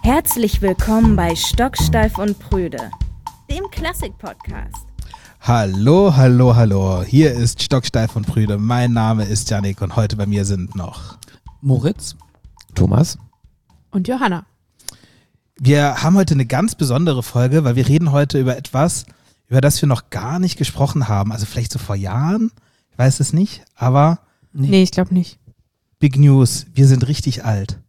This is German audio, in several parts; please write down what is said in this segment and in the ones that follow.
Herzlich willkommen bei Stocksteif und Prüde, dem Klassik-Podcast. Hallo. Hier ist Stocksteif und Prüde. Mein Name ist Yannick und heute bei mir sind noch Moritz, Thomas und Johanna. Wir haben heute eine ganz besondere Folge, weil wir reden heute über etwas, über das wir noch gar nicht gesprochen haben. Also vielleicht so vor Jahren, ich weiß es nicht, aber Nee, ich glaube nicht. Big News, wir sind richtig alt.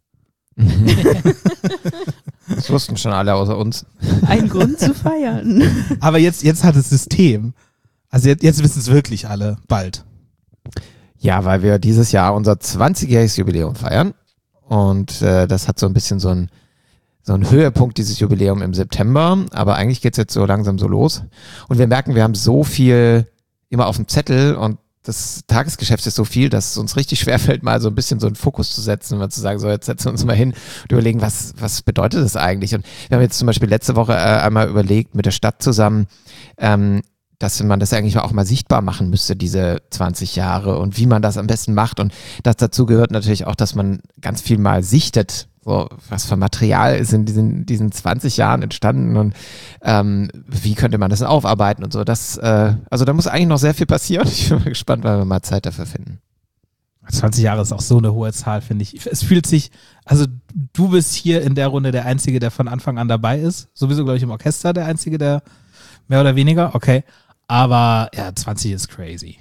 Das wussten schon alle außer uns. Ein Grund zu feiern. Aber jetzt hat das System, also jetzt wissen es wirklich alle, bald. Ja, weil wir dieses Jahr unser 20-jähriges Jubiläum feiern. Und das hat so ein bisschen so ein Höhepunkt, dieses Jubiläum im September. Aber eigentlich geht es jetzt so langsam so los. Und wir merken, wir haben so viel immer auf dem Zettel und das Tagesgeschäft ist so viel, dass es uns richtig schwerfällt, mal so ein bisschen so einen Fokus zu setzen und mal zu sagen, so jetzt setzen wir uns mal hin und überlegen, was bedeutet das eigentlich? Und wir haben jetzt zum Beispiel letzte Woche einmal überlegt mit der Stadt zusammen, dass man das eigentlich auch mal sichtbar machen müsste, diese 20 Jahre und wie man das am besten macht. Und das dazu gehört natürlich auch, dass man ganz viel mal sichtet, so was für Material ist in diesen 20 Jahren entstanden und wie könnte man das aufarbeiten und so. Also da muss eigentlich noch sehr viel passieren. Ich bin mal gespannt, weil wir mal Zeit dafür finden. 20 Jahre ist auch so eine hohe Zahl, finde ich. Es fühlt sich, also du bist hier in der Runde der Einzige, der von Anfang an dabei ist. Sowieso, glaube ich, im Orchester der Einzige, der mehr oder weniger, okay. Aber ja, 20 ist crazy.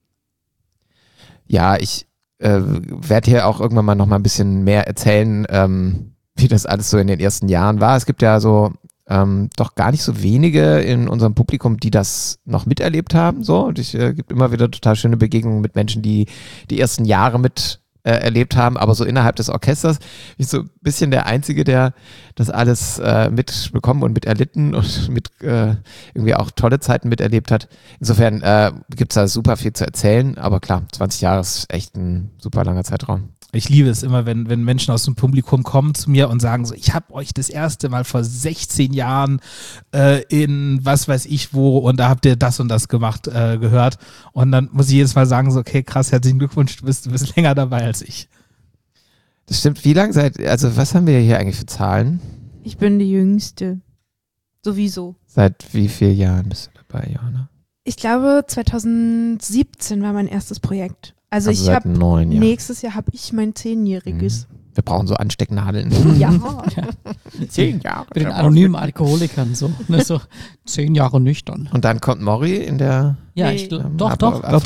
Ja, ich werde hier auch irgendwann mal noch mal ein bisschen mehr erzählen, wie das alles so in den ersten Jahren war. Es gibt ja so doch gar nicht so wenige in unserem Publikum, die das noch miterlebt haben. So. Und es gibt immer wieder total schöne Begegnungen mit Menschen, die die ersten Jahre mit erlebt haben, aber so innerhalb des Orchesters bin ich so ein bisschen der Einzige, der das alles mitbekommen und miterlitten und mit irgendwie auch tolle Zeiten miterlebt hat. Insofern gibt es da super viel zu erzählen, aber klar, 20 Jahre ist echt ein super langer Zeitraum. Ich liebe es immer, wenn Menschen aus dem Publikum kommen zu mir und sagen so, ich habe euch das erste Mal vor 16 Jahren in was weiß ich wo und da habt ihr das und das gemacht, gehört. Und dann muss ich jedes Mal sagen so, okay, krass, herzlichen Glückwunsch, du bist länger dabei als ich. Das stimmt. Wie lange also was haben wir hier eigentlich für Zahlen? Ich bin die Jüngste. Sowieso. Seit wie vielen Jahren bist du dabei, Johanna? Ich glaube, 2017 war mein erstes Projekt. Also ich seit habe 9 Jahren. nächstes Jahr habe ich mein 10-jähriges. Wir brauchen so Anstecknadeln. Ja. 10 Jahre. bei den anonymen Alkoholikern so. Ne, so 10 Jahre nüchtern. Und dann kommt Mori in der... Ja, Nee. doch. Doch.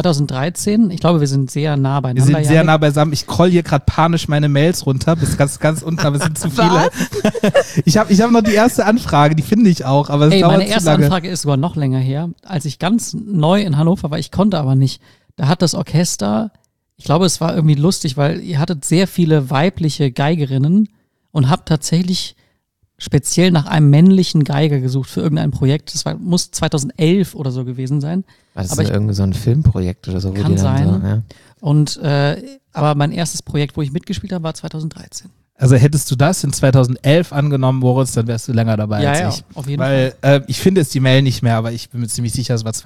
2013, ich glaube, wir sind sehr nah Wir beieinander. sind sehr Yannick. nah beisammen. Ich scroll hier gerade panisch meine Mails runter, bis ganz unten, aber es sind zu viele. Ich hab noch die erste Anfrage, die finde ich auch, aber es Ey, dauert meine zu erste lange. Anfrage ist sogar noch länger her. Als ich ganz neu in Hannover war, ich konnte aber nicht. Da hat das Orchester, ich glaube, es war irgendwie lustig, weil ihr hattet sehr viele weibliche Geigerinnen und habt tatsächlich speziell nach einem männlichen Geiger gesucht für irgendein Projekt. Das muss 2011 oder so gewesen sein. War das Aber denn irgendwie so ein Filmprojekt oder so? Wo Kann die dann sein. So, ja. Und aber mein erstes Projekt, wo ich mitgespielt habe, war 2013. Also hättest du das in 2011 angenommen, Moritz, dann wärst du länger dabei als ich. auf jeden Fall. Weil ich finde jetzt die Mail nicht mehr, aber ich bin mir ziemlich sicher, es war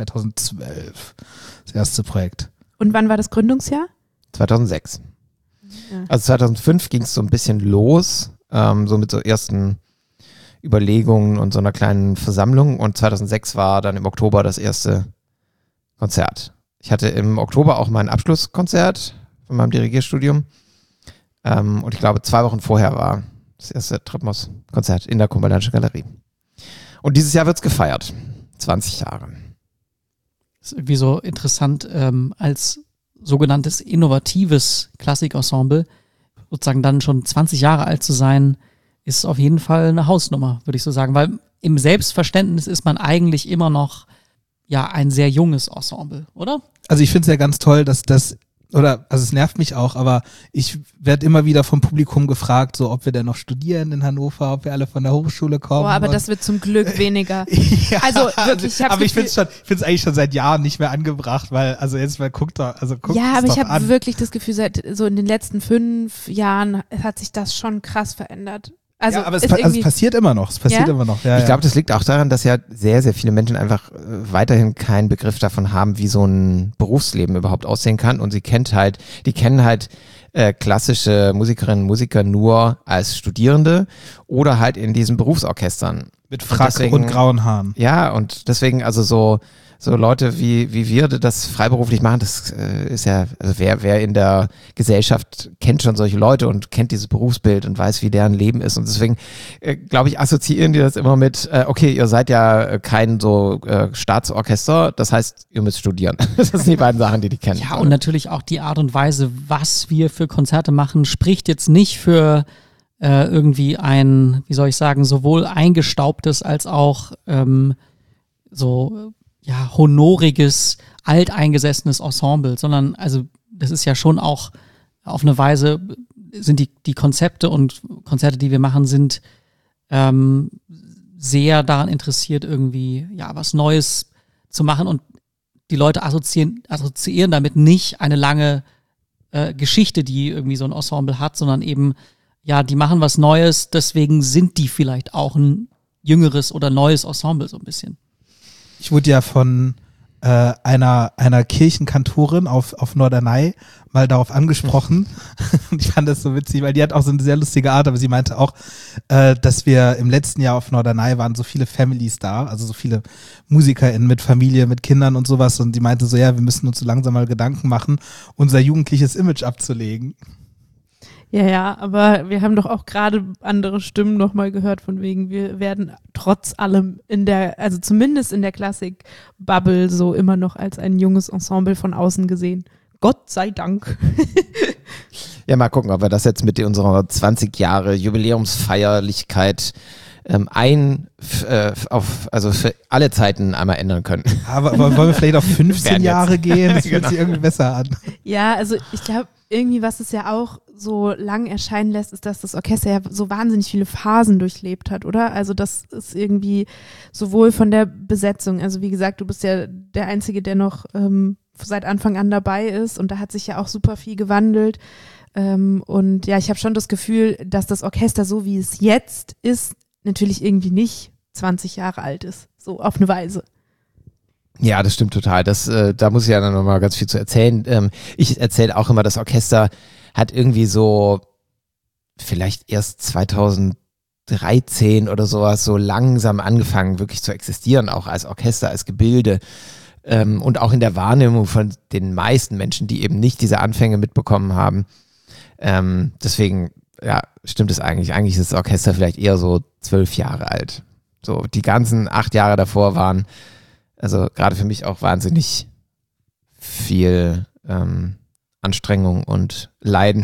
2012 das erste Projekt. Und wann war das Gründungsjahr? 2006. Ja. Also 2005 ging es so ein bisschen los, so mit so ersten Überlegungen und so einer kleinen Versammlung. Und 2006 war dann im Oktober das erste Konzert. Ich hatte im Oktober auch mein Abschlusskonzert von meinem Dirigierstudium. Und ich glaube, 2 Wochen vorher war das erste Treppenhaus-Konzert in der Cumberlandschen Galerie. Und dieses Jahr wird es gefeiert. 20 Jahre. Das ist irgendwie so interessant, als sogenanntes innovatives Klassikensemble sozusagen dann schon 20 Jahre alt zu sein, ist auf jeden Fall eine Hausnummer, würde ich so sagen. Weil im Selbstverständnis ist man eigentlich immer noch ja ein sehr junges Ensemble, oder? Also ich finde es ja ganz toll, dass das, also es nervt mich auch, aber ich werde immer wieder vom Publikum gefragt, so ob wir denn noch studieren in Hannover, ob wir alle von der Hochschule kommen. Boah, aber das wird zum Glück weniger. Ja, Also wirklich, ich hab's aber ich finde Gefühl- es eigentlich schon seit Jahren nicht mehr angebracht, weil, also jetzt mal guckt Ja, es aber doch ich habe an. wirklich das Gefühl, seit so in den letzten 5 Jahren hat sich das schon krass verändert. Also, ja, aber es, ist also irgendwie- es passiert immer noch. Es passiert Ja? immer noch. Ja, Ich ja. glaube, das liegt auch daran, dass ja sehr, sehr viele Menschen einfach weiterhin keinen Begriff davon haben, wie so ein Berufsleben überhaupt aussehen kann. Und die kennen halt klassische Musikerinnen und Musiker nur als Studierende oder halt in diesen Berufsorchestern. Mit Frack deswegen- und grauen Haaren. Ja, und deswegen also so Leute wie wir das freiberuflich machen, das ist ja, also wer in der Gesellschaft kennt schon solche Leute und kennt dieses Berufsbild und weiß, wie deren Leben ist. Und deswegen, glaube ich, assoziieren die das immer mit, okay, ihr seid ja kein so Staatsorchester, das heißt, ihr müsst studieren. Das sind die beiden Sachen, die kennen. Ja, und natürlich auch die Art und Weise, was wir für Konzerte machen, spricht jetzt nicht für irgendwie ein, wie soll ich sagen, sowohl eingestaubtes als auch honoriges, alteingesessenes Ensemble, sondern also das ist ja schon auch auf eine Weise, sind die Konzepte und Konzerte, die wir machen, sind sehr daran interessiert, irgendwie was Neues zu machen, und die Leute assoziieren damit nicht eine lange Geschichte, die irgendwie so ein Ensemble hat, sondern eben, die machen was Neues, deswegen sind die vielleicht auch ein jüngeres oder neues Ensemble so ein bisschen. Ich wurde ja von einer Kirchenkantorin auf Norderney mal darauf angesprochen. Und ich fand das so witzig, weil die hat auch so eine sehr lustige Art, aber sie meinte auch, dass wir im letzten Jahr auf Norderney waren so viele Families da, also so viele MusikerInnen mit Familie, mit Kindern und sowas, und die meinte so, ja, wir müssen uns so langsam mal Gedanken machen, unser jugendliches Image abzulegen. Ja, aber wir haben doch auch gerade andere Stimmen nochmal gehört, von wegen, wir werden trotz allem also zumindest in der Klassik-Bubble so immer noch als ein junges Ensemble von außen gesehen. Gott sei Dank. Ja, mal gucken, ob wir das jetzt mit unserer 20 Jahre Jubiläumsfeierlichkeit also für alle Zeiten einmal ändern können. Aber wollen wir vielleicht auf 15 Werden jetzt. Jahre gehen? Das fühlt Genau. sich irgendwie besser an. Ja, also ich glaube, irgendwie, was es ja auch so lang erscheinen lässt, ist, dass das Orchester ja so wahnsinnig viele Phasen durchlebt hat, oder? Also das ist irgendwie sowohl von der Besetzung, also wie gesagt, du bist ja der Einzige, der noch seit Anfang an dabei ist, und da hat sich ja auch super viel gewandelt. Und ja, ich habe schon das Gefühl, dass das Orchester, so wie es jetzt ist, natürlich irgendwie nicht 20 Jahre alt ist, so auf eine Weise. Ja, das stimmt total. Da muss ich ja dann nochmal ganz viel zu erzählen. Ich erzähle auch immer, das Orchester hat irgendwie so vielleicht erst 2013 oder sowas so langsam angefangen, wirklich zu existieren, auch als Orchester, als Gebilde. Und auch in der Wahrnehmung von den meisten Menschen, die eben nicht diese Anfänge mitbekommen haben. Deswegen, ja, stimmt es eigentlich. Eigentlich ist das Orchester vielleicht eher so 12 Jahre alt. So, die ganzen 8 Jahre davor waren, also gerade für mich auch wahnsinnig viel Anstrengung und Leiden,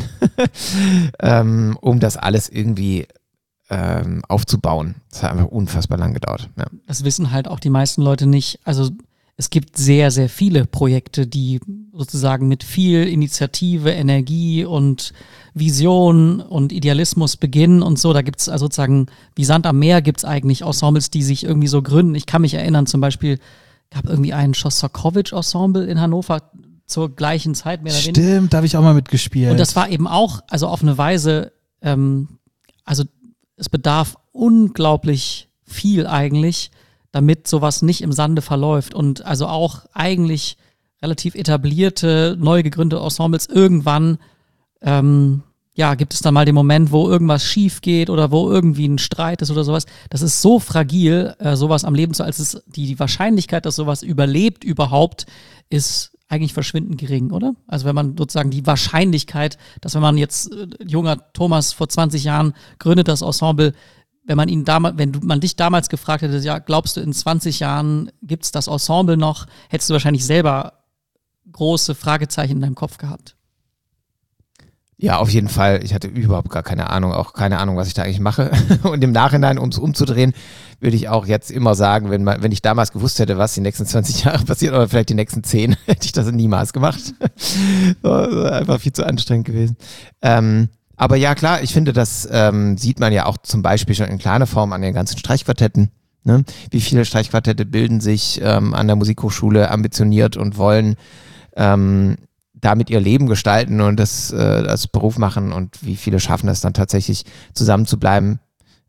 um das alles irgendwie aufzubauen. Das hat einfach unfassbar lang gedauert. Ja. Das wissen halt auch die meisten Leute nicht. Also es gibt sehr, sehr viele Projekte, die sozusagen mit viel Initiative, Energie und Vision und Idealismus beginnen und so. Da gibt es also sozusagen, wie Sand am Meer, gibt es eigentlich Ensembles, die sich irgendwie so gründen. Ich kann mich erinnern, zum Beispiel gab irgendwie ein Schostakowitsch-Ensemble in Hannover zur gleichen Zeit, mehr oder weniger. Stimmt, da habe ich auch mal mitgespielt. Und das war eben auch, also auf eine Weise, also es bedarf unglaublich viel eigentlich, damit sowas nicht im Sande verläuft, und also auch eigentlich relativ etablierte, neu gegründete Ensembles irgendwann, gibt es dann mal den Moment, wo irgendwas schief geht oder wo irgendwie ein Streit ist oder sowas. Das ist so fragil, sowas am Leben zu, als die Wahrscheinlichkeit, dass sowas überlebt überhaupt, ist eigentlich verschwindend gering, oder? Also wenn man sozusagen die Wahrscheinlichkeit, dass wenn man jetzt junger Thomas vor 20 Jahren gründet das Ensemble, wenn man dich damals gefragt hätte, ja, glaubst du, in 20 Jahren gibt's das Ensemble noch, hättest du wahrscheinlich selber große Fragezeichen in deinem Kopf gehabt. Ja, auf jeden Fall. Ich hatte überhaupt gar keine Ahnung, auch keine Ahnung, was ich da eigentlich mache. Und im Nachhinein, um es umzudrehen, würde ich auch jetzt immer sagen, wenn ich damals gewusst hätte, was die nächsten 20 Jahre passiert, oder vielleicht die nächsten 10, hätte ich das niemals gemacht. Einfach viel zu anstrengend gewesen. Aber ja, klar, ich finde, das sieht man ja auch zum Beispiel schon in kleiner Form an den ganzen Streichquartetten. Ne? Wie viele Streichquartette bilden sich an der Musikhochschule ambitioniert und wollen damit ihr Leben gestalten und das als Beruf machen, und wie viele schaffen es dann tatsächlich zusammenzubleiben.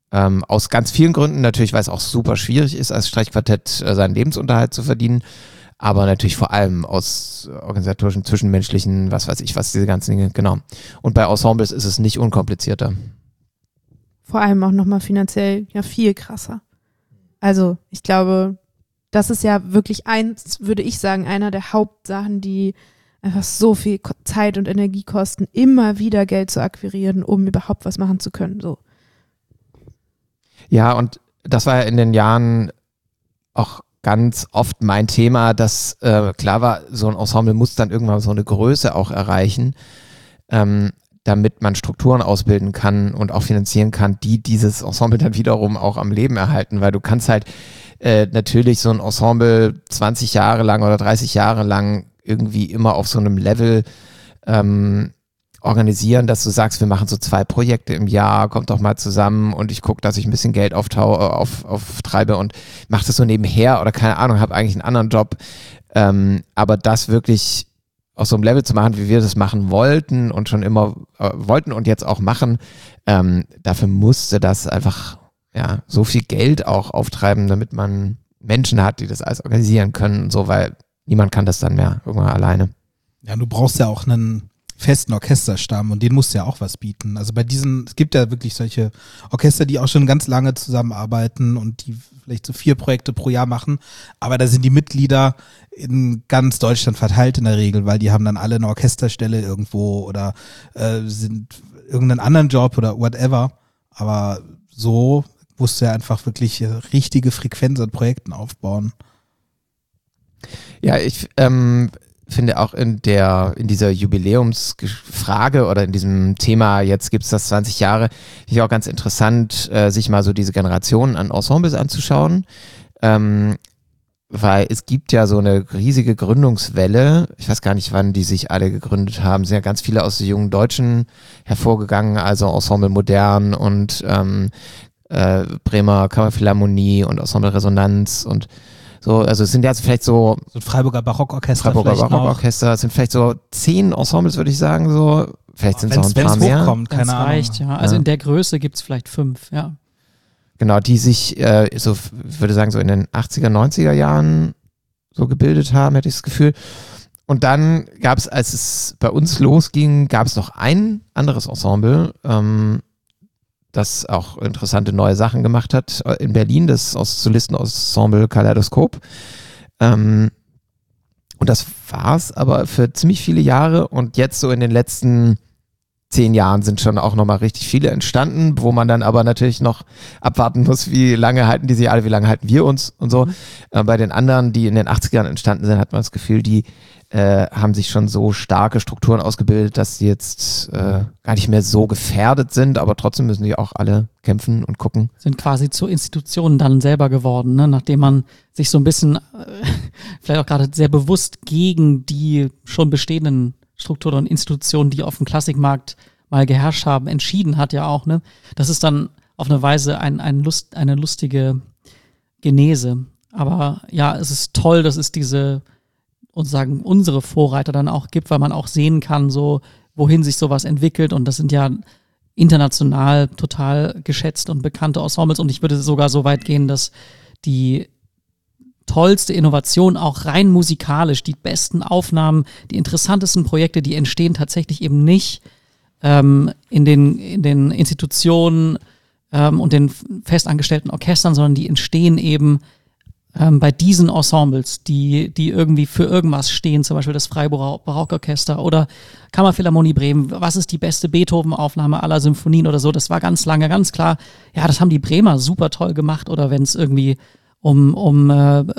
Aus ganz vielen Gründen, natürlich, weil es auch super schwierig ist, als Streichquartett seinen Lebensunterhalt zu verdienen, aber natürlich vor allem aus organisatorischen, zwischenmenschlichen, was weiß ich, was diese ganzen Dinge, genau. Und bei Ensembles ist es nicht unkomplizierter. Vor allem auch nochmal finanziell ja viel krasser. Also ich glaube, das ist ja wirklich würde ich sagen, einer der Hauptsachen, die einfach so viel Zeit und Energie kosten, immer wieder Geld zu akquirieren, um überhaupt was machen zu können. So. Ja, und das war ja in den Jahren auch ganz oft mein Thema, dass klar war, so ein Ensemble muss dann irgendwann so eine Größe auch erreichen, damit man Strukturen ausbilden kann und auch finanzieren kann, die dieses Ensemble dann wiederum auch am Leben erhalten, weil du kannst halt natürlich so ein Ensemble 20 Jahre lang oder 30 Jahre lang irgendwie immer auf so einem Level organisieren, dass du sagst, wir machen so 2 Projekte im Jahr, kommt doch mal zusammen und ich gucke, dass ich ein bisschen Geld auftreibe und mache das so nebenher oder keine Ahnung, habe eigentlich einen anderen Job. Aber das wirklich auf so einem Level zu machen, wie wir das machen wollten und schon immer wollten und jetzt auch machen, dafür musste das einfach so viel Geld auch auftreiben, damit man Menschen hat, die das alles organisieren können und so, weil niemand kann das dann mehr irgendwann alleine. Ja, du brauchst ja auch einen festen Orchesterstamm und den musst du ja auch was bieten. Also es gibt ja wirklich solche Orchester, die auch schon ganz lange zusammenarbeiten und die vielleicht so 4 Projekte pro Jahr machen, aber da sind die Mitglieder in ganz Deutschland verteilt in der Regel, weil die haben dann alle eine Orchesterstelle irgendwo oder sind irgendeinen anderen Job oder whatever, aber so musst du ja einfach wirklich richtige Frequenz an Projekten aufbauen. Ja, ich finde auch in dieser Jubiläumsfrage oder in diesem Thema, jetzt gibt's das 20 Jahre, finde ich auch ganz interessant, sich mal so diese Generationen an Ensembles anzuschauen, weil es gibt ja so eine riesige Gründungswelle, ich weiß gar nicht, wann die sich alle gegründet haben, sind ja ganz viele aus den jungen Deutschen hervorgegangen, also Ensemble Modern und Bremer Kammerphilharmonie und Ensemble Resonanz und so, also es sind ja vielleicht so ein Freiburger Barockorchester. Es sind vielleicht so 10 Ensembles, würde ich sagen, so. Vielleicht sind es auch ein paar mehr. Hochkommt, keine Ahnung. Reicht, ja. Also in der Größe gibt es vielleicht 5, ja. Genau, die sich so, ich würde sagen, so in den 80er, 90er Jahren so gebildet haben, hätte ich das Gefühl. Und dann gab es, als es bei uns losging, gab es noch ein anderes Ensemble, das auch interessante neue Sachen gemacht hat in Berlin, das Solistenensemble Kaleidoskop. Und das war's aber für ziemlich viele Jahre und jetzt so in den letzten 10 Jahren sind schon auch nochmal richtig viele entstanden, wo man dann aber natürlich noch abwarten muss, wie lange halten die sich alle, wie lange halten wir uns und so. Bei den anderen, die in den 80ern entstanden sind, hat man das Gefühl, die haben sich schon so starke Strukturen ausgebildet, dass sie jetzt gar nicht mehr so gefährdet sind, aber trotzdem müssen die auch alle kämpfen und gucken. Sind quasi zur Institution dann selber geworden, ne? Nachdem man sich so ein bisschen vielleicht auch gerade sehr bewusst gegen die schon bestehenden Strukturen und Institutionen, die auf dem Klassikmarkt mal geherrscht haben, entschieden hat ja auch. Ne? Das ist dann auf eine Weise eine lustige Genese. Aber ja, es ist toll, dass es diese unsere Vorreiter dann auch gibt, weil man auch sehen kann, so wohin sich sowas entwickelt und das sind ja international total geschätzt und bekannte Ensembles und ich würde sogar so weit gehen, dass die tollste Innovation auch rein musikalisch, die besten Aufnahmen, die interessantesten Projekte, die entstehen tatsächlich eben nicht in den Institutionen und den festangestellten Orchestern, sondern die entstehen eben bei diesen Ensembles, die irgendwie für irgendwas stehen, zum Beispiel das Freiburger Barockorchester oder Kammerphilharmonie Bremen, was ist die beste Beethoven-Aufnahme aller Symphonien oder so, das war ganz lange ganz klar, ja, das haben die Bremer super toll gemacht oder wenn es irgendwie um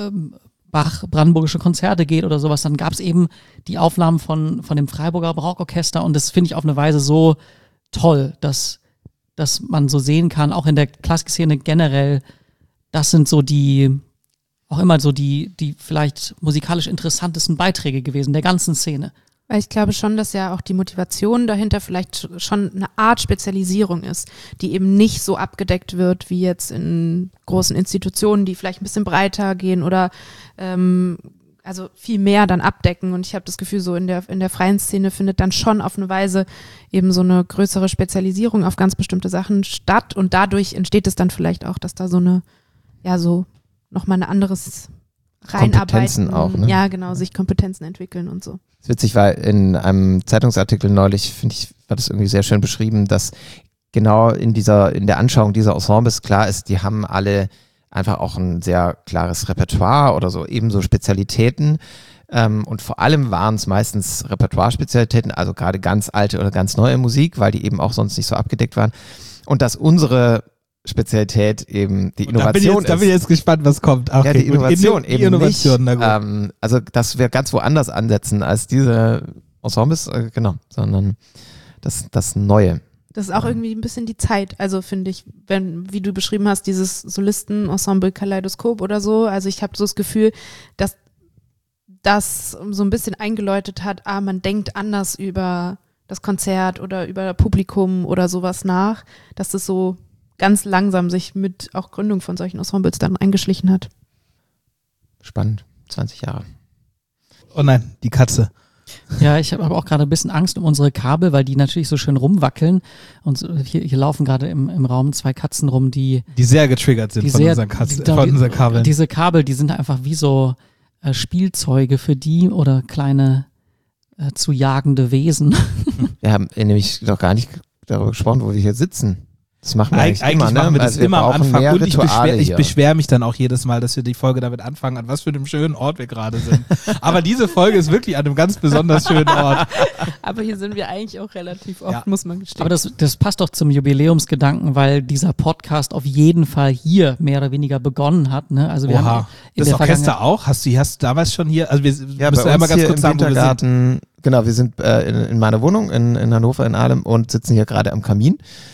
Bach brandenburgische Konzerte geht oder sowas, dann gab es eben die Aufnahmen von dem Freiburger Barockorchester und das finde ich auf eine Weise so toll, dass man so sehen kann, auch in der Klassikszene generell, das sind so auch immer so die vielleicht musikalisch interessantesten Beiträge gewesen der ganzen Szene. Weil ich glaube schon, dass ja auch die Motivation dahinter vielleicht schon eine Art Spezialisierung ist, die eben nicht so abgedeckt wird wie jetzt in großen Institutionen, die vielleicht ein bisschen breiter gehen oder also viel mehr dann abdecken. Und ich habe das Gefühl, so in der freien Szene findet dann schon auf eine Weise eben so eine größere Spezialisierung auf ganz bestimmte Sachen statt. Und dadurch entsteht es dann vielleicht auch, dass da so eine, ja, so nochmal ein anderes Reinarbeiten. Kompetenzen auch, ne? Ja, genau, sich Kompetenzen entwickeln und so. Das ist witzig, weil in einem Zeitungsartikel neulich, finde ich, war das irgendwie sehr schön beschrieben, dass genau in der Anschauung dieser Ensembles klar ist, die haben alle einfach auch ein sehr klares Repertoire oder so, ebenso Spezialitäten. Und vor allem waren es meistens Repertoire-Spezialitäten, also gerade ganz alte oder ganz neue Musik, weil die eben auch sonst nicht so abgedeckt waren. Und dass unsere Spezialität eben die Innovation Da bin ich jetzt gespannt, was kommt. Okay, ja, die Innovation die Innovation, nicht. Also, dass wir ganz woanders ansetzen als diese Ensembles, genau, sondern das Neue. Das ist auch irgendwie ein bisschen die Zeit, also finde ich, wie du beschrieben hast, dieses Solisten-Ensemble Kaleidoskop oder so, also ich habe so das Gefühl, dass das so ein bisschen eingeläutet hat, man denkt anders über das Konzert oder über Publikum oder sowas nach, dass das so ganz langsam sich mit auch Gründung von solchen Ensembles dann eingeschlichen hat. Spannend, 20 Jahre. Oh nein, die Katze. Ja, ich habe aber auch gerade ein bisschen Angst um unsere Kabel, weil die natürlich so schön rumwackeln. Und hier laufen gerade im Raum 2 Katzen rum, die sehr getriggert sind von unseren Kabeln. Diese Kabel, die sind einfach wie so Spielzeuge für die oder kleine zu jagende Wesen. Wir haben nämlich noch gar nicht darüber gesprochen, wo wir hier sitzen. Das machen wir eigentlich immer, ne? machen wir das also wir immer am Anfang. Und ich hier. beschwere mich dann auch jedes Mal, dass wir die Folge damit anfangen, an was für einem schönen Ort wir gerade sind. Aber diese Folge ist wirklich an einem ganz besonders schönen Ort. Aber hier sind wir eigentlich auch relativ oft, Ja. muss man gestehen. Aber das passt doch zum Jubiläumsgedanken, weil dieser Podcast auf jeden Fall hier mehr oder weniger begonnen hat. Ne? Also wir haben in Das der Orchester auch? Hast du damals schon hier, also wir Ja, müssen bei einmal uns ganz hier kurz im sagen, wo wir sind. Wintergarten, genau, wir sind in meiner Wohnung in Hannover in Ahlem und sitzen hier gerade am Kamin.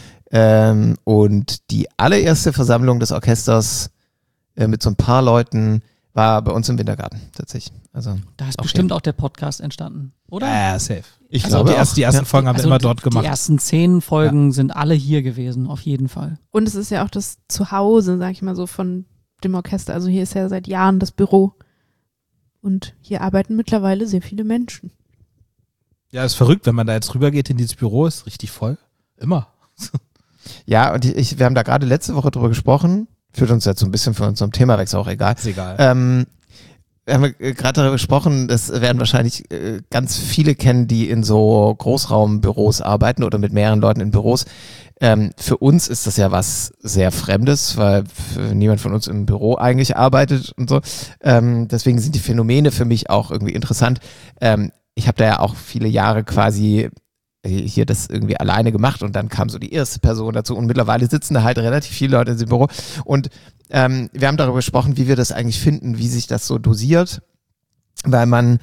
Und die allererste Versammlung des Orchesters mit so ein paar Leuten war bei uns im Wintergarten tatsächlich. Also Da ist bestimmt auch der Podcast entstanden, oder? Ja, safe. Ich Also glaube, auch. die ersten Folgen haben wir immer dort gemacht. Die ersten 10 Folgen sind alle hier gewesen, auf jeden Fall. Und es ist ja auch das Zuhause, sag ich mal so, von dem Orchester. Also hier ist ja seit Jahren das Büro. Und hier arbeiten mittlerweile sehr viele Menschen. Ja, ist verrückt, wenn man da jetzt rübergeht in dieses Büro, ist richtig voll. Immer. Ja, und wir haben da gerade letzte Woche drüber gesprochen, führt uns jetzt so ein bisschen von unserem Themawechsel auch egal. Ist egal. Wir haben gerade darüber gesprochen, das werden wahrscheinlich ganz viele kennen, die in so Großraumbüros arbeiten oder mit mehreren Leuten in Büros. Für uns ist das ja was sehr Fremdes, weil niemand von uns im Büro eigentlich arbeitet und so. Deswegen sind die Phänomene für mich auch irgendwie interessant. Ich habe da ja auch viele Jahre quasi hier das irgendwie alleine gemacht und dann kam so die erste Person dazu und mittlerweile sitzen da halt relativ viele Leute in diesem Büro und wir haben darüber gesprochen, wie wir das eigentlich finden, wie sich das so dosiert, weil man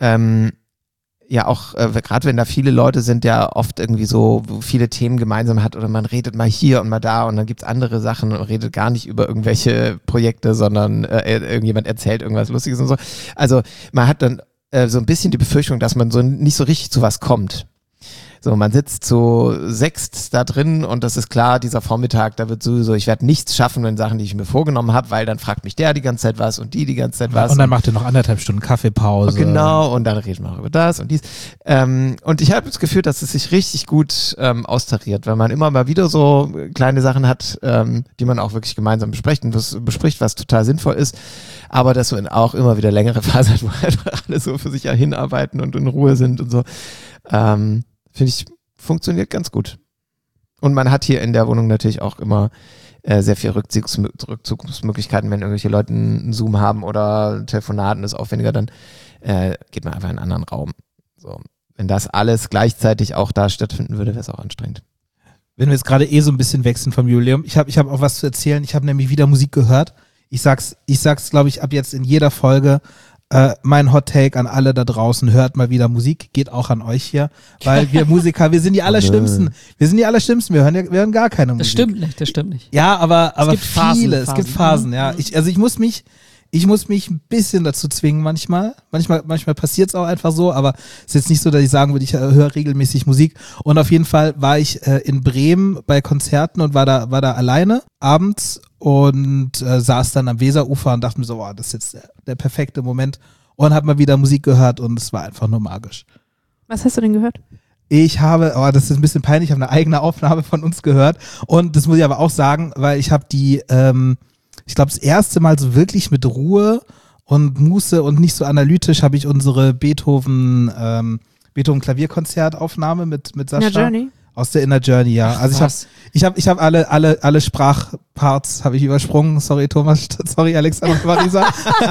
ja auch, gerade wenn da viele Leute sind, ja oft irgendwie so viele Themen gemeinsam hat oder man redet mal hier und mal da und dann gibt's andere Sachen und redet gar nicht über irgendwelche Projekte, sondern irgendjemand erzählt irgendwas Lustiges und so. Also man hat dann so ein bisschen die Befürchtung, dass man so nicht so richtig zu was kommt. So, man sitzt zu 6 da drin und das ist klar, dieser Vormittag, da wird sowieso, ich werde nichts schaffen in Sachen, die ich mir vorgenommen habe, weil dann fragt mich der die ganze Zeit was und die ganze Zeit was. Und dann macht ihr noch 1,5 Stunden Kaffeepause. Genau, und dann reden wir auch über das und dies. Und ich habe das Gefühl, dass es sich richtig gut austariert, weil man immer mal wieder so kleine Sachen hat, die man auch wirklich gemeinsam bespricht, was total sinnvoll ist, aber dass man auch immer wieder längere Phasen hat, wo einfach alle so für sich ja hinarbeiten und in Ruhe sind und so. Finde ich, funktioniert ganz gut. Und man hat hier in der Wohnung natürlich auch immer sehr viel Rückzugsmöglichkeiten, wenn irgendwelche Leute einen Zoom haben oder Telefonaten ist aufwendiger, dann geht man einfach in einen anderen Raum. So. Wenn das alles gleichzeitig auch da stattfinden würde, wäre es auch anstrengend. Wenn wir jetzt gerade so ein bisschen wechseln vom Jubiläum, ich hab auch was zu erzählen. Ich habe nämlich wieder Musik gehört. Ich sag's, glaube ich, ab jetzt in jeder Folge. Mein Hot Take an alle da draußen, hört mal wieder Musik, geht auch an euch hier, weil wir Musiker, wir sind die Allerschlimmsten. Wir sind die Allerschlimmsten, wir hören gar keine Musik. Das stimmt nicht. Ja, aber gibt viele, es gibt Phasen, ne? ja. Ich muss mich ein bisschen dazu zwingen manchmal. Manchmal passiert es auch einfach so, aber es ist jetzt nicht so, dass ich sagen würde, ich höre regelmäßig Musik. Und auf jeden Fall war ich in Bremen bei Konzerten und war da alleine abends und saß dann am Weserufer und dachte mir so, das ist jetzt der perfekte Moment, und habe mal wieder Musik gehört und es war einfach nur magisch. Was hast du denn gehört? Ich habe, das ist ein bisschen peinlich, ich habe eine eigene Aufnahme von uns gehört und das muss ich aber auch sagen, weil ich habe die, ich glaube das erste Mal so wirklich mit Ruhe und Muße und nicht so analytisch habe ich unsere Beethoven Klavierkonzertaufnahme mit Sascha. In der Journey? Aus der Inner Journey, ja. Also ich hab alle Sprachparts habe ich übersprungen. Sorry Thomas, sorry Alexander Marisa.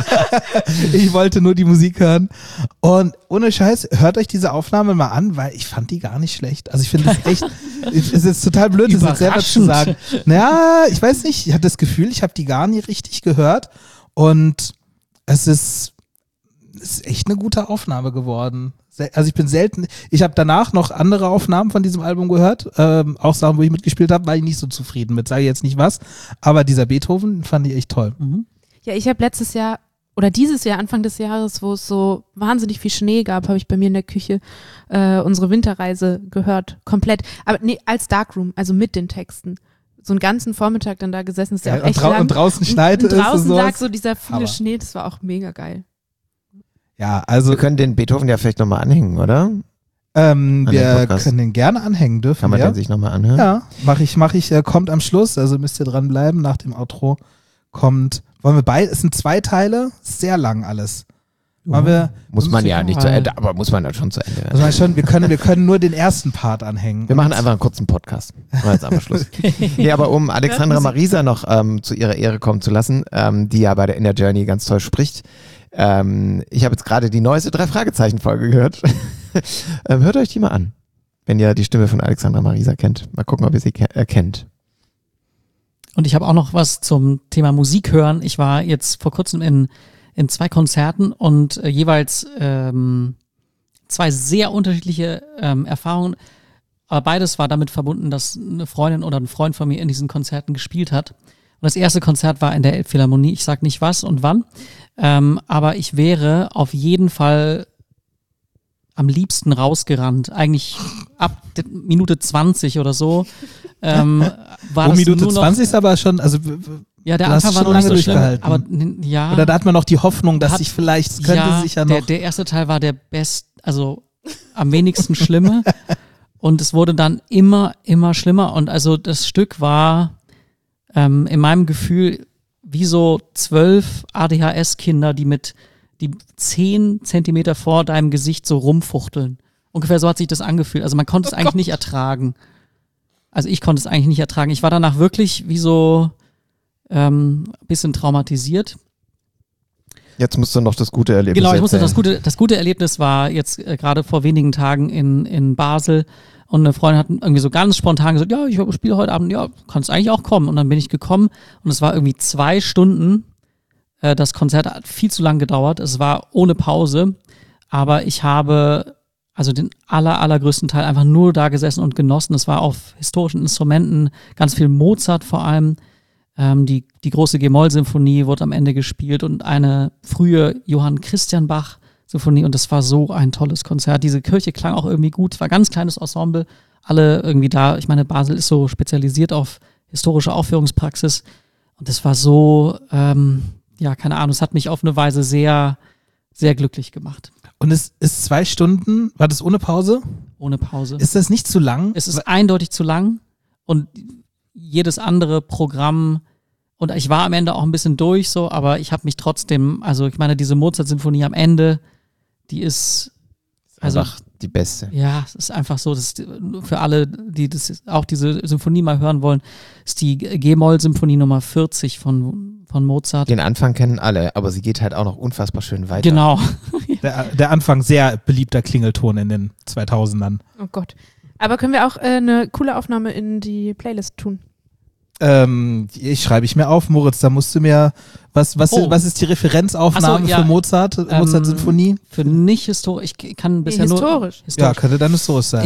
Ich wollte nur die Musik hören. Und ohne Scheiß, hört euch diese Aufnahme mal an, weil ich fand die gar nicht schlecht. Also ich finde das echt, es ist jetzt total blöd, das jetzt selber zu sagen. Naja, ich weiß nicht, ich hatte das Gefühl, ich habe die gar nicht richtig gehört. Und es ist echt eine gute Aufnahme geworden. Also ich habe danach noch andere Aufnahmen von diesem Album gehört, auch Sachen, wo ich mitgespielt habe, war ich nicht so zufrieden mit, sage ich jetzt nicht was, aber dieser Beethoven fand ich echt toll. Mhm. Ja, ich habe letztes Jahr oder dieses Jahr, Anfang des Jahres, wo es so wahnsinnig viel Schnee gab, habe ich bei mir in der Küche unsere Winterreise gehört, komplett, aber nee, als Darkroom, also mit den Texten. So einen ganzen Vormittag dann da gesessen, ist ja auch echt lang. Und draußen schneit es. Und draußen und lag so dieser viele Aber Schnee, das war auch mega geil. Ja, also Wir können den Beethoven ja vielleicht nochmal anhängen, oder? wir Podcast. können den gerne anhängen, dürfen Kann man wir. den sich nochmal anhören? Ja, mach ich, kommt am Schluss, also müsst ihr dranbleiben, nach dem Outro wollen wir es sind 2 Teile, sehr lang alles. Muss man ja nicht zu Ende, aber muss man dann schon zu Ende hören. Also wir können nur den ersten Part anhängen. Wir machen einfach einen kurzen Podcast. Machen jetzt einfach Schluss. Nee, aber um Alexandra Marisa noch zu ihrer Ehre kommen zu lassen, die ja bei der Inner Journey ganz toll spricht. Ich habe jetzt gerade die neueste 3-Fragezeichen-Folge gehört. Hört euch die mal an, wenn ihr die Stimme von Alexandra Marisa kennt. Mal gucken, ob ihr sie erkennt. Und ich habe auch noch was zum Thema Musik hören. Ich war jetzt vor kurzem in 2 Konzerten und jeweils 2 sehr unterschiedliche Erfahrungen. Aber beides war damit verbunden, dass eine Freundin oder ein Freund von mir in diesen Konzerten gespielt hat. Und das erste Konzert war in der Elbphilharmonie. Ich sag nicht was und wann. Aber ich wäre auf jeden Fall am liebsten rausgerannt. Eigentlich ab Minute 20 oder so. War das Minute nur noch, 20 ist aber schon, also ja, der du hast Anfang war schon noch nicht lange so schlimm. durchgehalten. Aber ja. Oder da hat man noch die Hoffnung, dass sich vielleicht, könnte sich ja noch. Der erste Teil war der also am wenigsten schlimme. Und es wurde dann immer schlimmer. Und also das Stück war in meinem Gefühl wie so 12 ADHS-Kinder, die 10 Zentimeter vor deinem Gesicht so rumfuchteln. Ungefähr so hat sich das angefühlt. Also man konnte es eigentlich nicht ertragen. Also ich konnte es eigentlich nicht ertragen. Ich war danach wirklich wie so bisschen traumatisiert. Jetzt musst du noch das gute Erlebnis Genau, ich musste erzählen. das gute Erlebnis war jetzt gerade vor wenigen Tagen in Basel und eine Freundin hat irgendwie so ganz spontan gesagt, ja, ich spiele heute Abend, ja, kannst eigentlich auch kommen. Und dann bin ich gekommen und es war irgendwie 2 Stunden. Das Konzert hat viel zu lang gedauert. Es war ohne Pause, aber ich habe also den allergrößten Teil einfach nur da gesessen und genossen. Es war auf historischen Instrumenten, ganz viel Mozart vor allem. Die große G-Moll-Symphonie wurde am Ende gespielt und eine frühe Johann Christian Bach-Symphonie und das war so ein tolles Konzert. Diese Kirche klang auch irgendwie gut, es war ein ganz kleines Ensemble, alle irgendwie da. Ich meine, Basel ist so spezialisiert auf historische Aufführungspraxis und das war so, ja, keine Ahnung, es hat mich auf eine Weise sehr, sehr glücklich gemacht. Und es ist 2 Stunden, war das ohne Pause? Ohne Pause. Ist das nicht zu lang? Es ist eindeutig zu lang und jedes andere Programm und ich war am Ende auch ein bisschen durch so, aber ich habe mich trotzdem, also ich meine, diese Mozart-Symphonie am Ende, die ist also Einfach die beste. ja, es ist einfach so, das ist für alle, die das auch diese Symphonie mal hören wollen, ist die G-Moll-Symphonie Nummer 40 von Mozart. Den Anfang kennen alle, aber sie geht halt auch noch unfassbar schön weiter. Genau. Der Anfang sehr beliebter Klingelton in den 2000ern. Oh Gott. Aber können wir auch eine coole Aufnahme in die Playlist tun? Schreibe ich mir auf, Moritz, da musst du mir, was ist die Referenzaufnahme Ach so, ja. für Mozart-Symphonie? Für nicht historisch, ich kann bisher historisch. nur Ja, könnte dann historisch sein.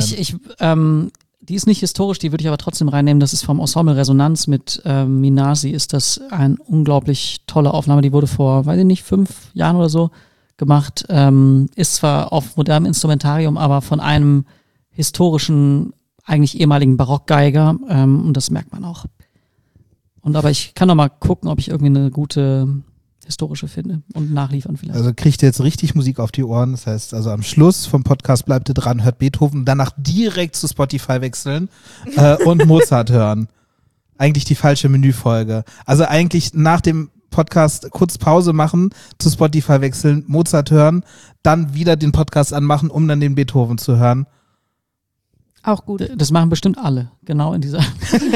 Die ist nicht historisch, die würde ich aber trotzdem reinnehmen. Das ist vom Ensemble Resonanz mit Minasi. Ist das eine unglaublich tolle Aufnahme. Die wurde vor, weiß ich nicht, 5 Jahren oder so gemacht. Ist zwar auf modernem Instrumentarium, aber von einem historischen, eigentlich ehemaligen Barockgeiger. Und das merkt man auch. Aber ich kann noch mal gucken, ob ich irgendwie eine gute historische finde und nachliefern vielleicht. Also kriegt ihr jetzt richtig Musik auf die Ohren. Das heißt, also am Schluss vom Podcast bleibt ihr dran, hört Beethoven, danach direkt zu Spotify wechseln und Mozart hören. Eigentlich die falsche Menüfolge. Also eigentlich nach dem Podcast kurz Pause machen, zu Spotify wechseln, Mozart hören, dann wieder den Podcast anmachen, um dann den Beethoven zu hören. Auch gut. Das machen bestimmt alle, genau in dieser.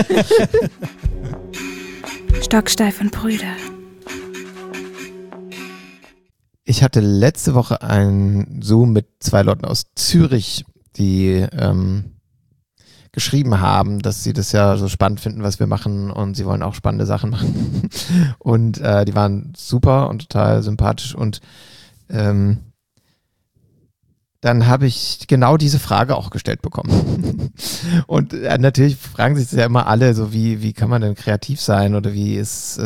Stocksteif und Brüder. Ich hatte letzte Woche ein Zoom mit 2 Leuten aus Zürich, die geschrieben haben, dass sie das ja so spannend finden, was wir machen, und sie wollen auch spannende Sachen machen. Und die waren super und total sympathisch, und dann habe ich genau diese Frage auch gestellt bekommen. Und natürlich fragen sich das ja immer alle, so wie kann man denn kreativ sein, oder wie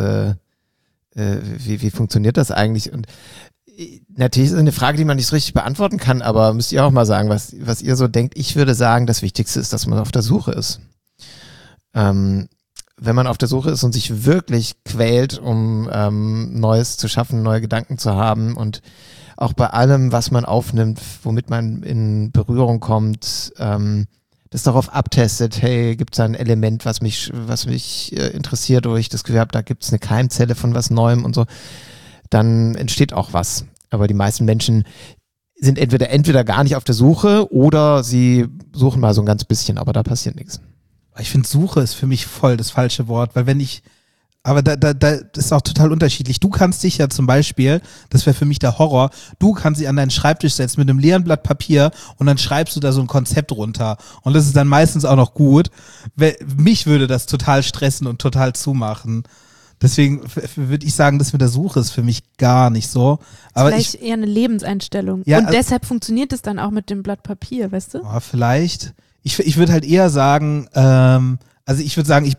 funktioniert das eigentlich? Und natürlich ist es eine Frage, die man nicht so richtig beantworten kann, aber müsst ihr auch mal sagen, was ihr so denkt. Ich würde sagen, das Wichtigste ist, dass man auf der Suche ist. Wenn man auf der Suche ist und sich wirklich quält, um Neues zu schaffen, neue Gedanken zu haben, und auch bei allem, was man aufnimmt, womit man in Berührung kommt, das darauf abtestet, hey, gibt es da ein Element, was mich interessiert, wo ich das Gefühl habe, da gibt es eine Keimzelle von was Neuem und so, dann entsteht auch was. Aber die meisten Menschen sind entweder gar nicht auf der Suche, oder sie suchen mal so ein ganz bisschen, aber da passiert nichts. Ich finde, Suche ist für mich voll das falsche Wort, weil aber da ist auch total unterschiedlich. Du kannst dich ja zum Beispiel, das wäre für mich der Horror, du kannst dich an deinen Schreibtisch setzen mit einem leeren Blatt Papier und dann schreibst du da so ein Konzept runter. Und das ist dann meistens auch noch gut. Mich würde das total stressen und total zumachen. Deswegen würde ich sagen, das mit der Suche ist für mich gar nicht so. Aber vielleicht eher eine Lebenseinstellung. Ja, und deshalb funktioniert es dann auch mit dem Blatt Papier, weißt du? Vielleicht. Ich würde halt eher sagen, also ich würde sagen,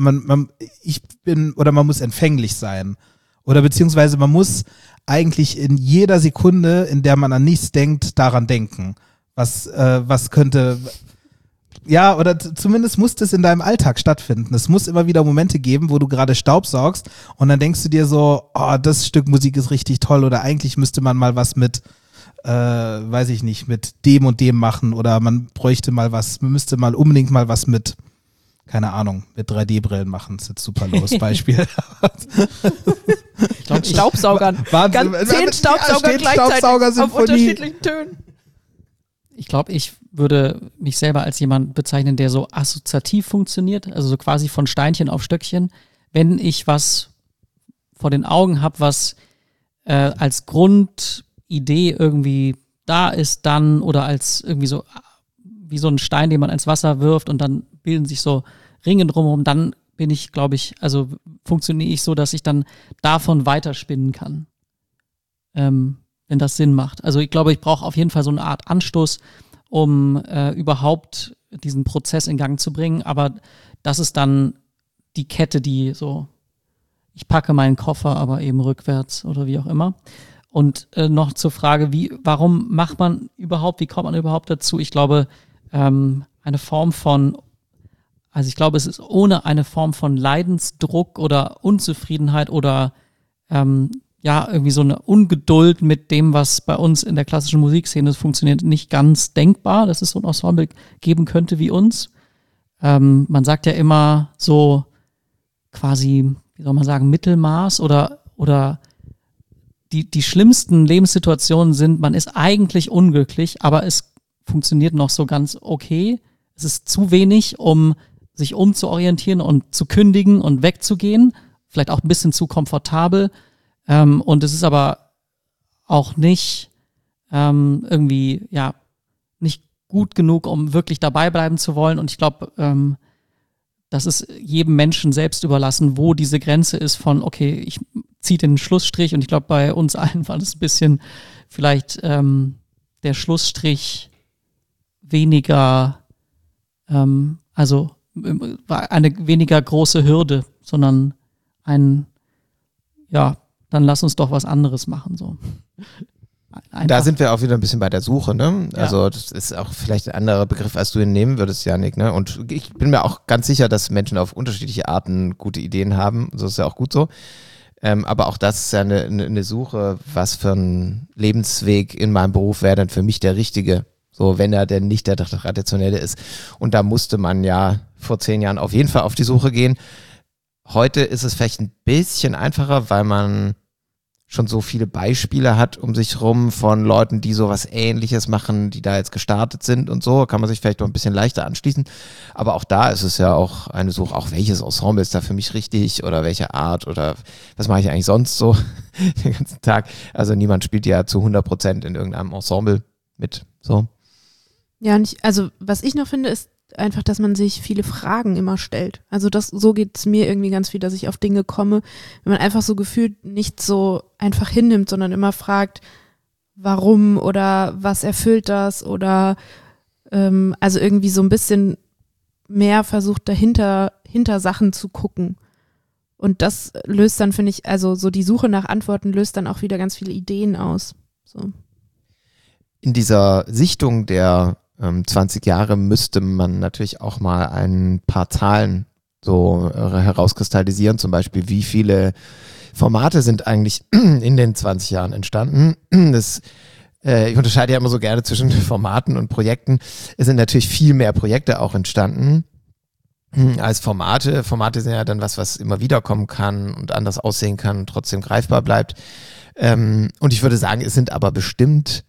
man muss empfänglich sein. Oder beziehungsweise man muss eigentlich in jeder Sekunde, in der man an nichts denkt, daran denken. Was könnte, ja, oder zumindest muss das in deinem Alltag stattfinden. Es muss immer wieder Momente geben, wo du gerade Staubsaugst und dann denkst du dir so, oh, das Stück Musik ist richtig toll, oder eigentlich müsste man mal was mit, weiß ich nicht, mit dem und dem machen, oder man müsste mal unbedingt mal was mit, keine Ahnung, mit 3D-Brillen machen. Das ist jetzt super los, Beispiel. Ich glaub, Staubsaugern. Wahnsinn. 10 Staubsauger gleichzeitig auf unterschiedlichen Tönen. Ich glaube, ich würde mich selber als jemand bezeichnen, der so assoziativ funktioniert, also so quasi von Steinchen auf Stöckchen. Wenn ich was vor den Augen habe, was als Grundidee irgendwie da ist, dann, oder als irgendwie so wie so ein Stein, den man ins Wasser wirft und dann bilden sich so Ringe drumherum, dann bin ich, glaube ich, also funktioniere ich so, dass ich dann davon weiterspinnen kann. Wenn das Sinn macht. Also ich glaube, ich brauche auf jeden Fall so eine Art Anstoß, um überhaupt diesen Prozess in Gang zu bringen. Aber das ist dann die Kette, die so, ich packe meinen Koffer, aber eben rückwärts oder wie auch immer. Und noch zur Frage, warum macht man überhaupt, wie kommt man überhaupt dazu? Ich glaube, eine Form von, also ich glaube, es ist ohne eine Form von Leidensdruck oder Unzufriedenheit oder irgendwie so eine Ungeduld mit dem, was bei uns in der klassischen Musikszene funktioniert, nicht ganz denkbar, dass es so ein Ensemble geben könnte wie uns. Man sagt ja immer so quasi, wie soll man sagen, Mittelmaß oder die schlimmsten Lebenssituationen sind, man ist eigentlich unglücklich, aber es funktioniert noch so ganz okay. Es ist zu wenig, um sich umzuorientieren und zu kündigen und wegzugehen. Vielleicht auch ein bisschen zu komfortabel. Und es ist aber auch nicht irgendwie, ja, nicht gut genug, um wirklich dabei bleiben zu wollen. Und ich glaube, das ist jedem Menschen selbst überlassen, wo diese Grenze ist von, okay, ich ziehe den Schlussstrich. Und ich glaube, bei uns allen war das ein bisschen vielleicht der Schlussstrich weniger, also war eine weniger große Hürde, sondern dann lass uns doch was anderes machen. So. Einfach. Da sind wir auch wieder ein bisschen bei der Suche, ne? Ja. Also das ist auch vielleicht ein anderer Begriff, als du ihn nehmen würdest, Jannik, ne? Und ich bin mir auch ganz sicher, dass Menschen auf unterschiedliche Arten gute Ideen haben. So ist ja auch gut so. Aber auch das ist ja eine Suche, was für ein Lebensweg in meinem Beruf wäre dann für mich der richtige. So, wenn er denn nicht der traditionelle ist. Und da musste man ja vor 10 Jahren auf jeden Fall auf die Suche gehen. Heute ist es vielleicht ein bisschen einfacher, weil man schon so viele Beispiele hat um sich rum von Leuten, die sowas Ähnliches machen, die da jetzt gestartet sind und so, kann man sich vielleicht noch ein bisschen leichter anschließen. Aber auch da ist es ja auch eine Suche, auch welches Ensemble ist da für mich richtig oder welche Art oder was mache ich eigentlich sonst so den ganzen Tag. Also niemand spielt ja zu 100% in irgendeinem Ensemble mit, so. Ja, also was ich noch finde, ist einfach, dass man sich viele Fragen immer stellt. Also so geht es mir irgendwie ganz viel, dass ich auf Dinge komme, wenn man einfach so gefühlt nicht so einfach hinnimmt, sondern immer fragt, warum oder was erfüllt das oder also irgendwie so ein bisschen mehr versucht hinter Sachen zu gucken. Und das löst dann, finde ich, also so die Suche nach Antworten löst dann auch wieder ganz viele Ideen aus. So. In dieser Sichtung der 20 Jahre müsste man natürlich auch mal ein paar Zahlen so herauskristallisieren, zum Beispiel wie viele Formate sind eigentlich in den 20 Jahren entstanden. Ich unterscheide ja immer so gerne zwischen Formaten und Projekten. Es sind natürlich viel mehr Projekte auch entstanden als Formate. Formate sind ja dann was immer wieder kommen kann und anders aussehen kann und trotzdem greifbar bleibt. Und ich würde sagen, es sind aber bestimmt,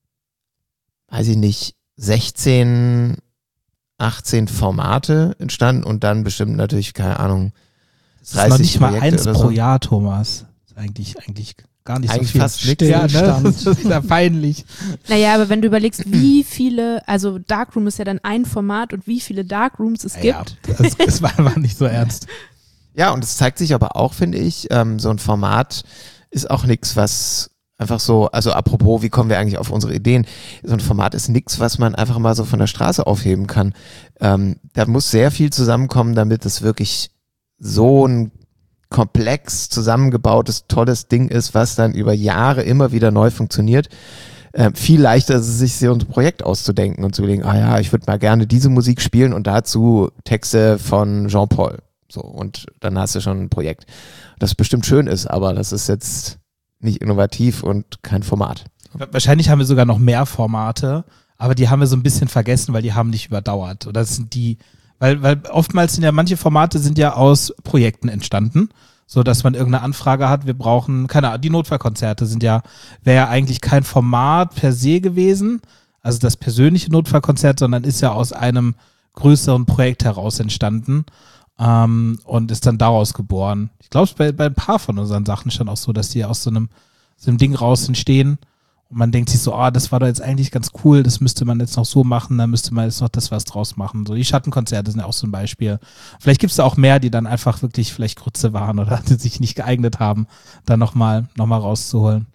weiß ich nicht, 16, 18 Formate entstanden und dann bestimmt natürlich, keine Ahnung, 30 das ist noch nicht Projekte mal eins oder pro so. Jahr, Thomas. Das ist eigentlich gar nicht Eigentlich so viel. fast nichts. Ja, ne? Stillstand. Das ist ja peinlich. Naja, aber wenn du überlegst, wie viele, also Darkroom ist ja dann ein Format und wie viele Darkrooms es Ja, gibt. das war nicht so ernst. Ja, und es zeigt sich aber auch, finde ich, so ein Format ist auch nichts, was einfach so, also apropos, wie kommen wir eigentlich auf unsere Ideen? So ein Format ist nichts, was man einfach mal so von der Straße aufheben kann. Da muss sehr viel zusammenkommen, damit es wirklich so ein komplex zusammengebautes, tolles Ding ist, was dann über Jahre immer wieder neu funktioniert. Viel leichter ist es, sich so ein Projekt auszudenken und zu überlegen, ich würde mal gerne diese Musik spielen und dazu Texte von Jean-Paul. So, und dann hast du schon ein Projekt, das bestimmt schön ist, aber das ist jetzt nicht innovativ und kein Format. Wahrscheinlich haben wir sogar noch mehr Formate, aber die haben wir so ein bisschen vergessen, weil die haben nicht überdauert. Oder das sind die, weil oftmals sind ja manche Formate sind ja aus Projekten entstanden, so dass man irgendeine Anfrage hat, wir brauchen, keine Ahnung, die Notfallkonzerte wäre ja eigentlich kein Format per se gewesen, also das persönliche Notfallkonzert, sondern ist ja aus einem größeren Projekt heraus entstanden. Und ist dann daraus geboren. Ich glaube, bei ein paar von unseren Sachen schon auch so, dass die aus so einem Ding raus entstehen und man denkt sich so, das war doch jetzt eigentlich ganz cool, das müsste man jetzt noch so machen, dann müsste man jetzt noch das was draus machen. So die Schattenkonzerte sind ja auch so ein Beispiel. Vielleicht gibt es da auch mehr, die dann einfach wirklich vielleicht Grütze waren oder die sich nicht geeignet haben, dann noch mal rauszuholen.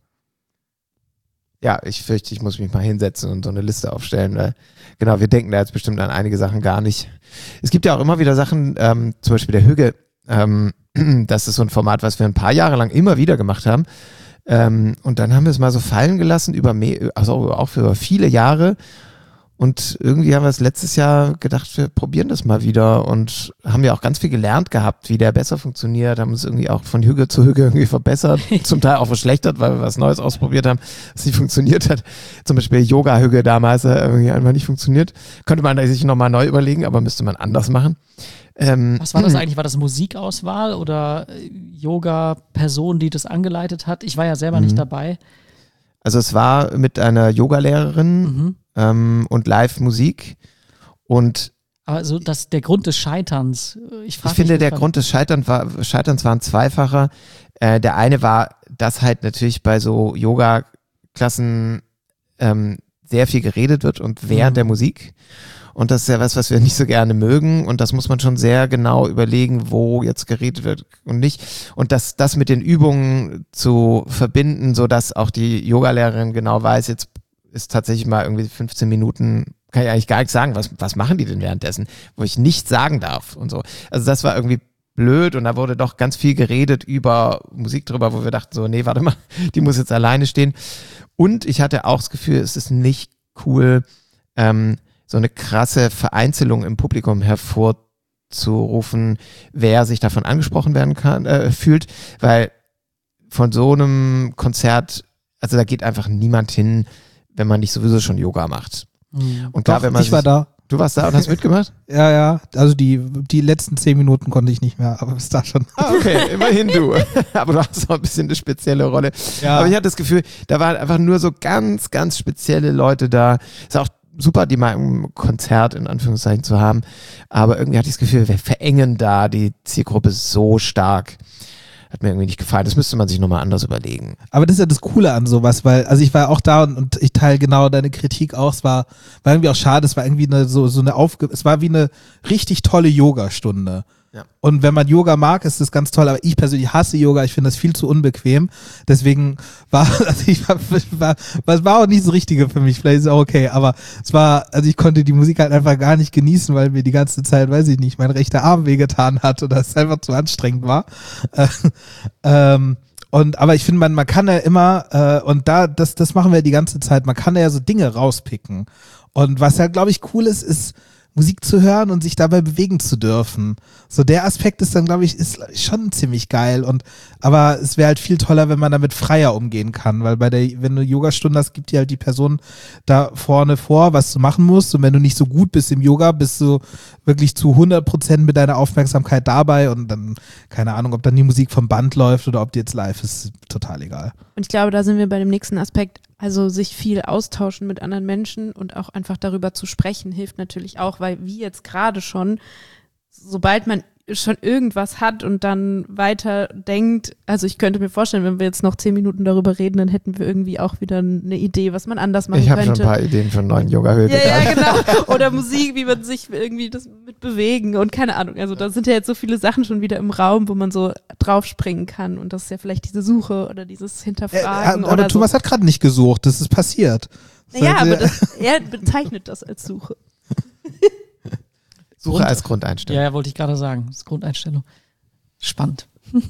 Ja, ich fürchte, ich muss mich mal hinsetzen und so eine Liste aufstellen. Weil, genau, wir denken da jetzt bestimmt an einige Sachen gar nicht. Es gibt ja auch immer wieder Sachen, zum Beispiel der Hügge, das ist so ein Format, was wir ein paar Jahre lang immer wieder gemacht haben. Und dann haben wir es mal so fallen gelassen auch für viele Jahre. Und irgendwie haben wir es letztes Jahr gedacht, wir probieren das mal wieder und haben ja auch ganz viel gelernt gehabt, wie der besser funktioniert, haben uns irgendwie auch von Hügge zu Hügge irgendwie verbessert, zum Teil auch verschlechtert, weil wir was Neues ausprobiert haben, was nicht funktioniert hat. Zum Beispiel Yoga-Hügge damals irgendwie einfach nicht funktioniert. Könnte man sich nochmal neu überlegen, aber müsste man anders machen. Was war das eigentlich? War das Musikauswahl oder Yoga-Person, die das angeleitet hat? Ich war ja selber nicht dabei. Also es war mit einer Yogalehrerin und Live-Musik und aber so der Grund des Scheiterns, ich finde, der Grund des Scheiterns war ein zweifacher. Der eine war, dass halt natürlich bei so Yoga-Klassen sehr viel geredet wird und während der Musik. Und das ist ja was wir nicht so gerne mögen. Und das muss man schon sehr genau überlegen, wo jetzt geredet wird und nicht. Und das mit den Übungen zu verbinden, sodass auch die Yogalehrerin genau weiß, jetzt ist tatsächlich mal irgendwie 15 Minuten, kann ich eigentlich gar nichts sagen, was machen die denn währenddessen, wo ich nichts sagen darf und so. Also das war irgendwie blöd und da wurde doch ganz viel geredet über Musik drüber, wo wir dachten so, nee, warte mal, die muss jetzt alleine stehen. Und ich hatte auch das Gefühl, es ist nicht cool, so eine krasse Vereinzelung im Publikum hervorzurufen, wer sich davon angesprochen werden kann, fühlt, weil von so einem Konzert, also da geht einfach niemand hin, wenn man nicht sowieso schon Yoga macht. Und klar, wenn man ich war da. Du warst da und hast mitgemacht? Ja, also die letzten 10 Minuten konnte ich nicht mehr, aber bis da schon. Ah, okay, immerhin du. Aber du hast auch ein bisschen eine spezielle Rolle. Ja. Aber ich hatte das Gefühl, da waren einfach nur so ganz, ganz spezielle Leute da. Ist auch super, die mal im Konzert in Anführungszeichen zu haben. Aber irgendwie hatte ich das Gefühl, wir verengen da die Zielgruppe so stark. Hat mir irgendwie nicht gefallen. Das müsste man sich nochmal anders überlegen. Aber das ist ja das Coole an sowas, weil, also ich war auch da und ich teile genau deine Kritik auch. Es war irgendwie auch schade, es war irgendwie es war wie eine richtig tolle Yogastunde. Ja. Und wenn man Yoga mag, ist das ganz toll, aber ich persönlich hasse Yoga, ich finde das viel zu unbequem. Deswegen war auch nicht das Richtige für mich, vielleicht ist es auch okay, aber ich konnte die Musik halt einfach gar nicht genießen, weil mir die ganze Zeit, weiß ich nicht, mein rechter Arm wehgetan hat oder es einfach zu anstrengend war. Aber ich finde, man kann ja immer, das machen wir die ganze Zeit, man kann ja so Dinge rauspicken. Und was ja, glaube ich, cool ist Musik zu hören und sich dabei bewegen zu dürfen. So der Aspekt ist dann, glaube ich, ist schon ziemlich geil. Aber es wäre halt viel toller, wenn man damit freier umgehen kann, weil wenn du Yogastunde hast, gibt dir halt die Person da vorne vor, was du machen musst. Und wenn du nicht so gut bist im Yoga, bist du wirklich zu 100% mit deiner Aufmerksamkeit dabei und dann, keine Ahnung, ob dann die Musik vom Band läuft oder ob die jetzt live ist, total egal. Und ich glaube, da sind wir bei dem nächsten Aspekt. Also sich viel austauschen mit anderen Menschen und auch einfach darüber zu sprechen, hilft natürlich auch, weil wie jetzt gerade schon, sobald man schon irgendwas hat und dann weiter denkt, also ich könnte mir vorstellen, wenn wir jetzt noch 10 Minuten darüber reden, dann hätten wir irgendwie auch wieder eine Idee, was man anders machen könnte. Ich habe schon ein paar Ideen für einen neuen Yoga-Höhe. Ja, genau. Oder Musik, wie man sich irgendwie das mit bewegen und keine Ahnung. Also da sind ja jetzt so viele Sachen schon wieder im Raum, wo man so draufspringen kann und das ist ja vielleicht diese Suche oder dieses Hinterfragen. Aber oder Thomas hat gerade nicht gesucht, das ist passiert. Naja, aber er bezeichnet das als Suche. Suche als Grundeinstellung. Ja, wollte ich gerade sagen. Das ist Grundeinstellung. Spannend.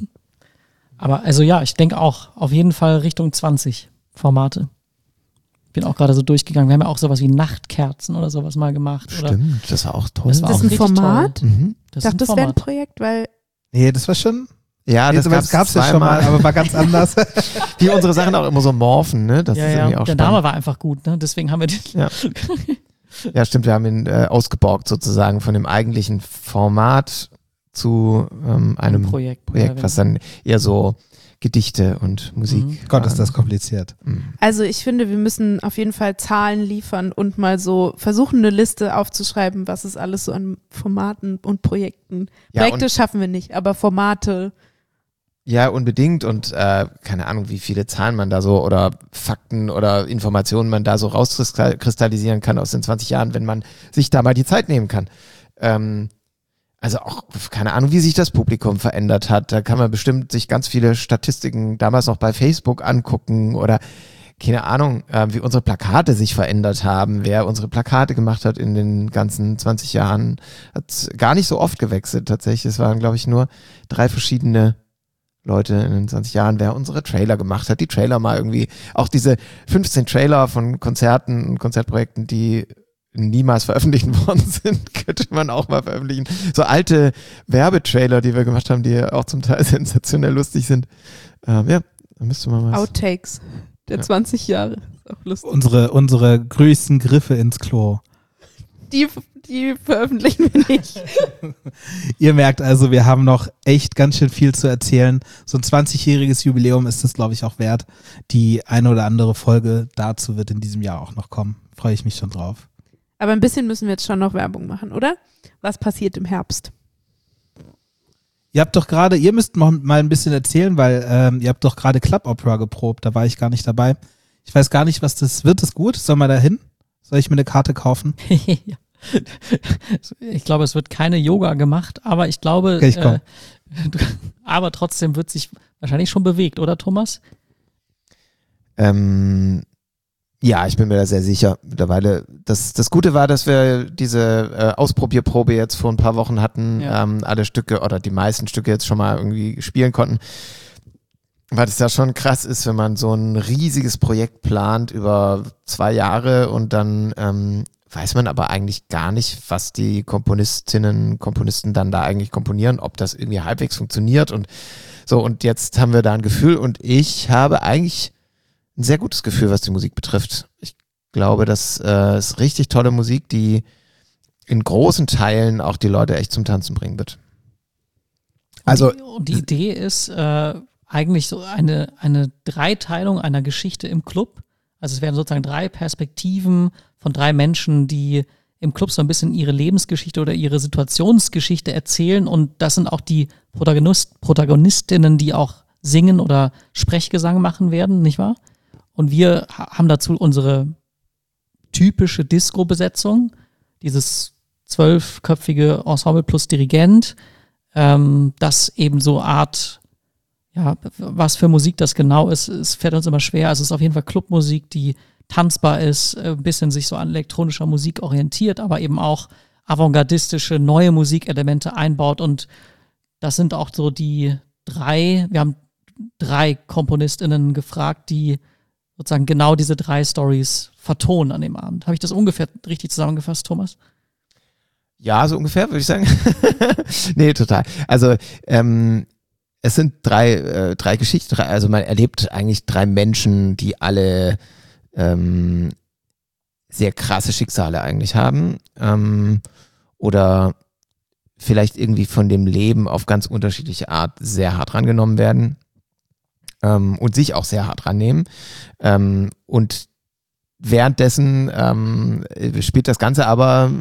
Aber also ja, ich denke auch auf jeden Fall Richtung 20 Formate. Bin auch gerade so durchgegangen. Wir haben ja auch sowas wie Nachtkerzen oder sowas mal gemacht. Stimmt, das war auch toll. Das war Ist auch das ein richtig Format? toll. Mhm. Ich dachte, das wäre ein Projekt, weil Nee, das war schon. Ja, das gab's ja schon mal, aber war ganz anders. Wie unsere Sachen auch immer so morphen, ne? Das ist irgendwie auch der spannend. Name war einfach gut, ne? Deswegen haben wir den. Ja. Ja, stimmt, wir haben ihn ausgeborgt sozusagen von dem eigentlichen Format zu einem Projekt, was dann eher so Gedichte und Musik. Gott, ist das kompliziert. Also ich finde, wir müssen auf jeden Fall Zahlen liefern und mal so versuchen, eine Liste aufzuschreiben, was es alles so an Formaten und Projekten. Ja, Projekte und schaffen wir nicht, aber Formate. Ja, unbedingt und keine Ahnung, wie viele Zahlen man da so oder Fakten oder Informationen man da so rauskristallisieren kann aus den 20 Jahren, wenn man sich da mal die Zeit nehmen kann. Also auch, keine Ahnung, wie sich das Publikum verändert hat. Da kann man bestimmt sich ganz viele Statistiken damals noch bei Facebook angucken oder keine Ahnung, wie unsere Plakate sich verändert haben. Wer unsere Plakate gemacht hat in den ganzen 20 Jahren, hat gar nicht so oft gewechselt tatsächlich. Es waren, glaube ich, nur 3 verschiedene Leute in den 20 Jahren, wer unsere Trailer gemacht hat. Die Trailer mal irgendwie, auch diese 15 Trailer von Konzerten und Konzertprojekten, die niemals veröffentlicht worden sind, könnte man auch mal veröffentlichen. So alte Werbetrailer, die wir gemacht haben, die auch zum Teil sensationell lustig sind. Ja, da müsste man was. Outtakes der 20 Jahre. Ist auch lustig. Unsere größten Griffe ins Klo. Die veröffentlichen wir nicht. Ihr merkt also, wir haben noch echt ganz schön viel zu erzählen. So ein 20-jähriges Jubiläum ist es, glaube ich, auch wert. Die eine oder andere Folge dazu wird in diesem Jahr auch noch kommen. Freue ich mich schon drauf. Aber ein bisschen müssen wir jetzt schon noch Werbung machen, oder? Was passiert im Herbst? Ihr müsst mal ein bisschen erzählen, weil ihr habt doch gerade Club Opera geprobt, da war ich gar nicht dabei. Ich weiß gar nicht, was das wird. Das gut? Sollen wir da hin? Soll ich mir eine Karte kaufen? Ja. Ich glaube, es wird keine Yoga gemacht, aber ich glaube, Okay, ich komm. aber trotzdem wird sich wahrscheinlich schon bewegt, oder Thomas? Ja, ich bin mir da sehr sicher mittlerweile. Das Gute war, dass wir diese Ausprobierprobe jetzt vor ein paar Wochen hatten, Ja. alle Stücke oder die meisten Stücke jetzt schon mal irgendwie spielen konnten. Weil das ja schon krass ist, wenn man so ein riesiges Projekt plant über 2 Jahre und dann weiß man aber eigentlich gar nicht, was die Komponistinnen und Komponisten dann da eigentlich komponieren, ob das irgendwie halbwegs funktioniert und So, und jetzt haben wir da ein Gefühl und ich habe eigentlich ein sehr gutes Gefühl, was die Musik betrifft. Ich glaube, das ist richtig tolle Musik, die in großen Teilen auch die Leute echt zum Tanzen bringen wird. Also und die Idee ist eigentlich so eine Dreiteilung einer Geschichte im Club. Also es werden sozusagen 3 Perspektiven von 3 Menschen, die im Club so ein bisschen ihre Lebensgeschichte oder ihre Situationsgeschichte erzählen und das sind auch die Protagonistinnen, die auch singen oder Sprechgesang machen werden, nicht wahr? Und wir haben dazu unsere typische Disco-Besetzung, dieses 12-köpfige Ensemble plus Dirigent, das eben so Art, ja, was für Musik das genau ist, es fällt uns immer schwer. Also es ist auf jeden Fall Clubmusik, die tanzbar ist, ein bisschen sich so an elektronischer Musik orientiert, aber eben auch avantgardistische, neue Musikelemente einbaut und das sind auch so die 3, wir haben 3 KomponistInnen gefragt, die sozusagen genau diese 3 Stories vertonen an dem Abend. Habe ich das ungefähr richtig zusammengefasst, Thomas? ja, so ungefähr, würde ich sagen. Nee, total. Also es sind 3 Geschichten, also man erlebt eigentlich 3 Menschen, die alle sehr krasse Schicksale eigentlich haben oder vielleicht irgendwie von dem Leben auf ganz unterschiedliche Art sehr hart rangenommen werden und sich auch sehr hart rannehmen und währenddessen spielt das Ganze aber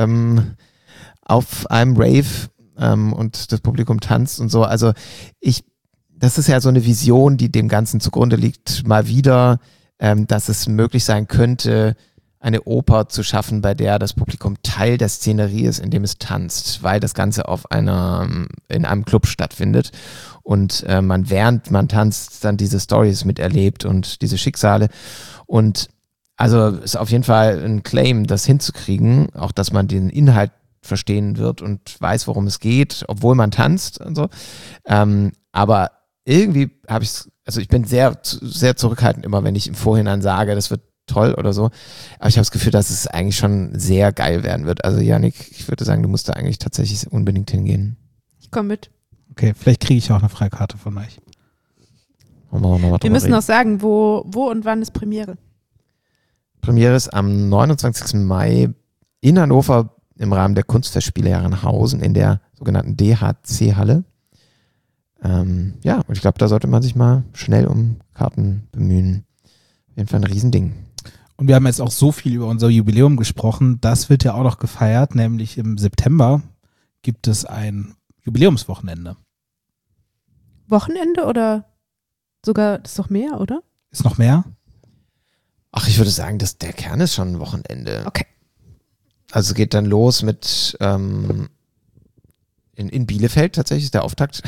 auf einem Rave und das Publikum tanzt und so. Also das ist ja so eine Vision, die dem Ganzen zugrunde liegt, mal wieder, dass es möglich sein könnte, eine Oper zu schaffen, bei der das Publikum Teil der Szenerie ist, in dem es tanzt, weil das Ganze in einem Club stattfindet und man während man tanzt dann diese Stories miterlebt und diese Schicksale und also ist auf jeden Fall ein Claim, das hinzukriegen, auch dass man den Inhalt verstehen wird und weiß, worum es geht, obwohl man tanzt und so. Aber irgendwie habe ich ich bin sehr, sehr zurückhaltend immer, wenn ich im Vorhinein sage, das wird toll oder so. Aber ich habe das Gefühl, dass es eigentlich schon sehr geil werden wird. Also Yannick, ich würde sagen, du musst da eigentlich tatsächlich unbedingt hingehen. Ich komme mit. Okay, vielleicht kriege ich auch eine Freikarte von euch. Wir müssen noch sagen, wo und wann ist Premiere? Premiere ist am 29. Mai in Hannover im Rahmen der Kunstfestspiele Herrenhausen in der sogenannten DHC-Halle. Ja, und ich glaube, da sollte man sich mal schnell um Karten bemühen. Auf jeden Fall ein Riesending. Und wir haben jetzt auch so viel über unser Jubiläum gesprochen. Das wird ja auch noch gefeiert, nämlich im September gibt es ein Jubiläumswochenende. Wochenende oder sogar, das ist doch mehr, oder? Ist noch mehr? Ach, ich würde sagen, der Kern ist schon ein Wochenende. Okay. Also es geht dann los mit in Bielefeld tatsächlich, ist der Auftakt.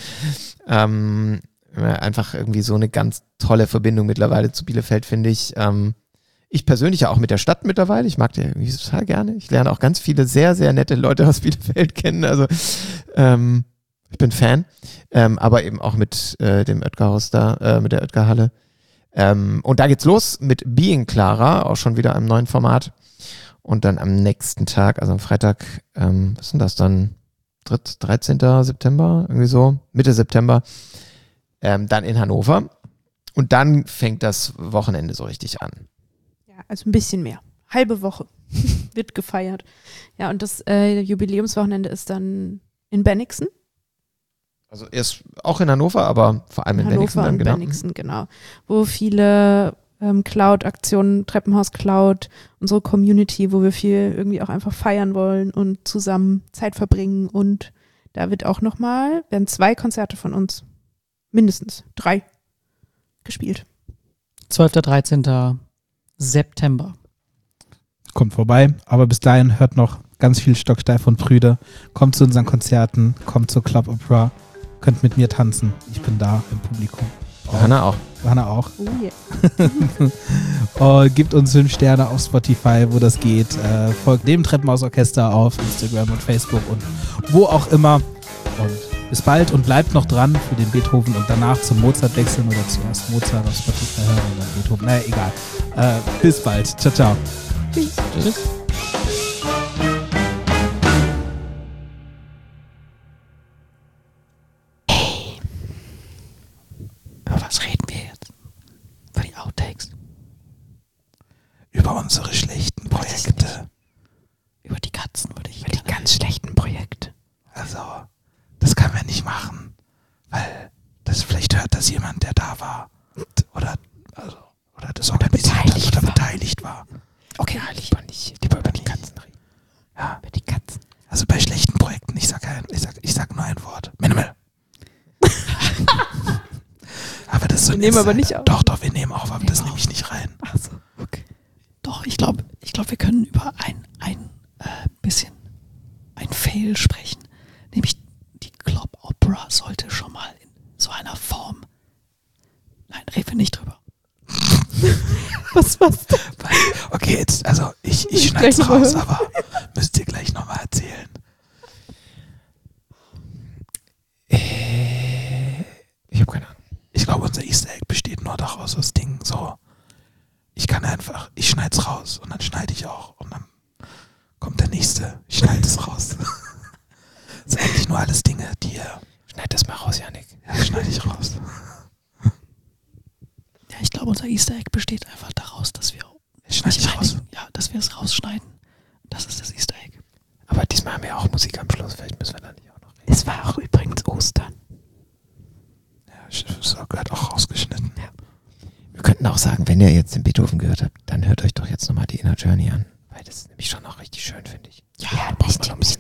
Einfach irgendwie so eine ganz tolle Verbindung mittlerweile zu Bielefeld, finde ich. Ich persönlich ja auch mit der Stadt mittlerweile. Ich mag die irgendwie total gerne. Ich lerne auch ganz viele sehr, sehr nette Leute aus Bielefeld kennen. Also ich bin Fan. Aber eben auch mit dem Oetker-Haus da, mit der Oetker-Halle. Und da geht's los mit Being Clara, auch schon wieder einem neuen Format. Und dann am nächsten Tag, also am Freitag, was ist denn das dann? 13. September, irgendwie so, Mitte September, dann in Hannover. Und dann fängt das Wochenende so richtig an. Ja, also ein bisschen mehr. Halbe Woche wird gefeiert. Ja, und das Jubiläumswochenende ist dann in Bennigsen. Also erst auch in Hannover, aber vor allem in Bennigsen dann, genau. Bennigsen, genau. Wo viele Cloud-Aktionen, Treppenhaus Cloud, unsere Community, wo wir viel irgendwie auch einfach feiern wollen und zusammen Zeit verbringen. Und da werden 2 Konzerte von uns, mindestens 3, gespielt. 12. 13. September. Kommt vorbei, aber bis dahin hört noch ganz viel Stocksteif und Prüde. Kommt zu unseren Konzerten, kommt zur Club Opera, könnt mit mir tanzen. Ich bin da im Publikum. Johanna auch. Johanna auch. Oh yeah. Gebt uns 5 Sterne auf Spotify, wo das geht. Folgt dem Treppenhausorchester auf Instagram und Facebook und wo auch immer. Und bis bald und bleibt noch dran für den Beethoven und danach zum Mozart wechseln oder zuerst Mozart auf Spotify hören und dann Beethoven. Naja, egal. Bis bald. Ciao, ciao. Tschüss. Tschüss. was reden wir jetzt? Über die Outtakes? Über unsere schlechten Projekte. Über die Katzen würde ich. Über die ganz schlechten Projekte. Also, das können wir nicht machen, weil vielleicht hört das jemand, der da war. Oder das organisiert hat oder beteiligt war. Okay. Ja, lieber nicht. Lieber über die Katzen reden. Ja. Über die Katzen. Also bei schlechten Projekten, ich sag nur ein Wort. Minimal. Aber das ist so Wir nehmen aber nicht auf. Doch, wir nehmen auf, aber das nehme ich nicht rein. Ach so, okay. Doch, ich glaube, wir können über ein bisschen ein Fail sprechen. Nämlich die Club Opera sollte schon mal in so einer Form. Nein, reden wir nicht drüber. Was? Okay, jetzt, also ich Ich schneide es gleich noch mal raus, hören. aber müsst ihr gleich nochmal erzählen. Ich habe keine Ahnung. Ich glaube, unser Easter Egg besteht nur daraus, das Ding so. Ich schneide es raus und dann schneide ich auch und dann kommt der nächste. Ich schneide es raus. Das sind eigentlich nur alles Dinge, die Schneid das mal raus, Janik. ja, schneide ich raus. Ja, ich glaube, unser Easter Egg besteht einfach daraus, dass wir Ich schneide ich raus. dass wir es rausschneiden. Das ist das Easter Egg. Aber diesmal haben wir auch Musik am Schluss. Vielleicht müssen wir da nicht auch noch reden. Es war auch übrigens Ostern. Ja, das gehört auch rausgeschnitten. Wir könnten auch sagen, wenn ihr jetzt den Beethoven gehört habt, dann hört euch doch jetzt nochmal die Inner Journey an. Weil das ist nämlich schon auch richtig schön, finde ich. Ja, da braucht man noch ein bisschen